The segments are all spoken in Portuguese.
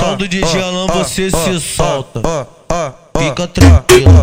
som do DJ Alan você se solta, fica tranquilo.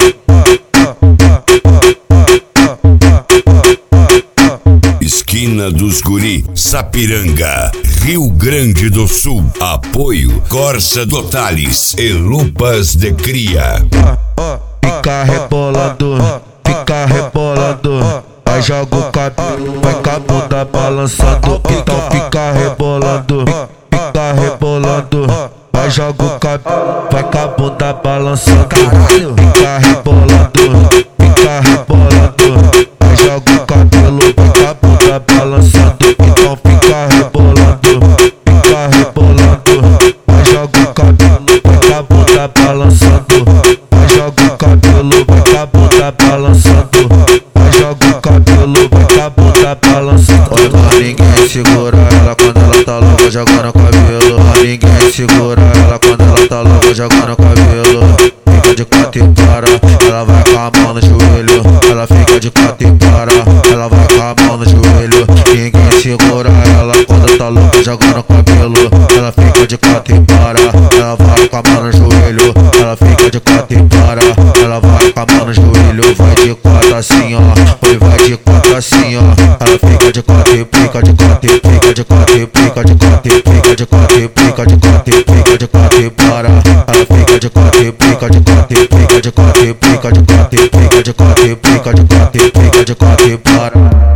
Esquina dos Guri, Sapiranga, Rio Grande do Sul. Apoio Corsa Totales e Lupas de Cria. Fica rebolando, fica rebolando. Aí joga o cabelo, vai com a bunda balançando. Então fica rebolando, fica rebolando. Aí joga o cabelo, vai com a bunda balançando. Fica rebolando, fica rebolando. Aí joga o cabelo, vai com a bunda balançando. Então fica rebolando, fica rebolando. Aí joga o cabelo, vai com a bunda balançando. Aí joga o cabelo, vai com a bunda balançando. Aí joga o cabelo, vai com a bunda balançando. Oi, mas ninguém segura ela quando ela tá louca jogando cabelo. Mas ninguém segura ela quando ela tá louca jogando cabelo. Fica de quatro e para, ela vai com a mão no joelho. Ela fica de quatro e para, ela vai com a mão no joelho. Ninguém segura ela quando tá louca jogando cabelo. Ela fica de quatro e para, ela vai com a mão no joelho. Ela fica de quatro e para, ela vai com a mão no joelho. Vai de quatro assim ó, oi vai de quatro assim ó. Ela fica de quatro e fica de quatro e fica de quatro e fica de quatro e fica de quatro e fica de quatro e fica de quatro e para. Ela fica de quatro e fica de quatro e fica de quatro e fica de quatro e fica de quatro e fica de quatro e fica de quatro e para.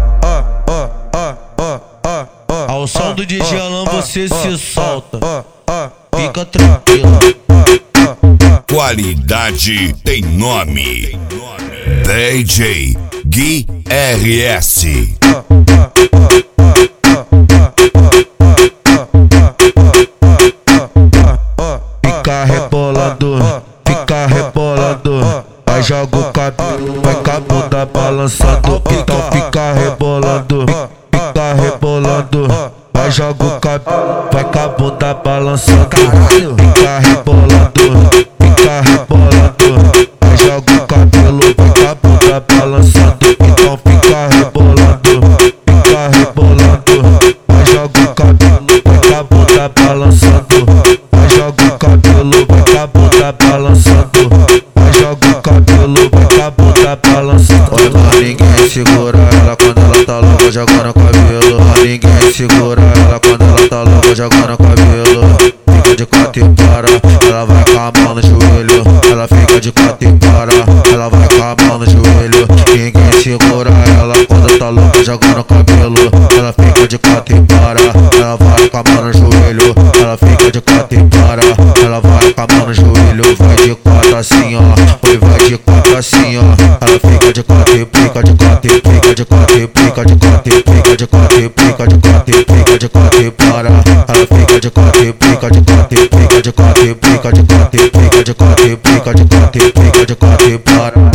Ao som do DJ Alan você se solta, fica tranquilo. Qualidade tem nome. DJ Gui RS. Fica rebolando, fica rebolando. Aí joga o cabelo, vai com a bunda balançando. Então fica rebolando, fica rebolando. Aí joga o cabelo, vai com a bunda balançando. Fica rebolando, fica rebolando. Aí joga o cabelo, vai com a bunda balançando. Então fica rebolando, fica rebolando. Aí joga o cabelo, vai com a bunda balançando. Aí joga o cabelo, vai com a bunda balançando. Aí joga o cabelo, vai com a bunda balançando. Oi, mas ninguém segura ela quando ela tá louca jogando cabelo. Mas ninguém segura ela quando ela tá louca jogando cabelo. Fica de quatro e para, ela vai com a mão no joelho. Ela fica de quatro e para, ela vai com a mão no joelho. Ninguém segura ela quando tá louca jogando cabelo. Ela fica de quatro e para, ela vai com a mão no joelho. Ela fica de quatro e para, ela vai com a mão no joelho. Vai de quatro assim ó, oi vai de quatro assim ó. Ela fica de quatro e fica de quatro e fica de quatro e fica de quatro e fica de quatro e fica de quatro e fica de quatro e para. Ela fica de quatro e fica de quatro e fica de quatro e fica de quatro e fica de quatro e fica de quatro e fica de quatro e para.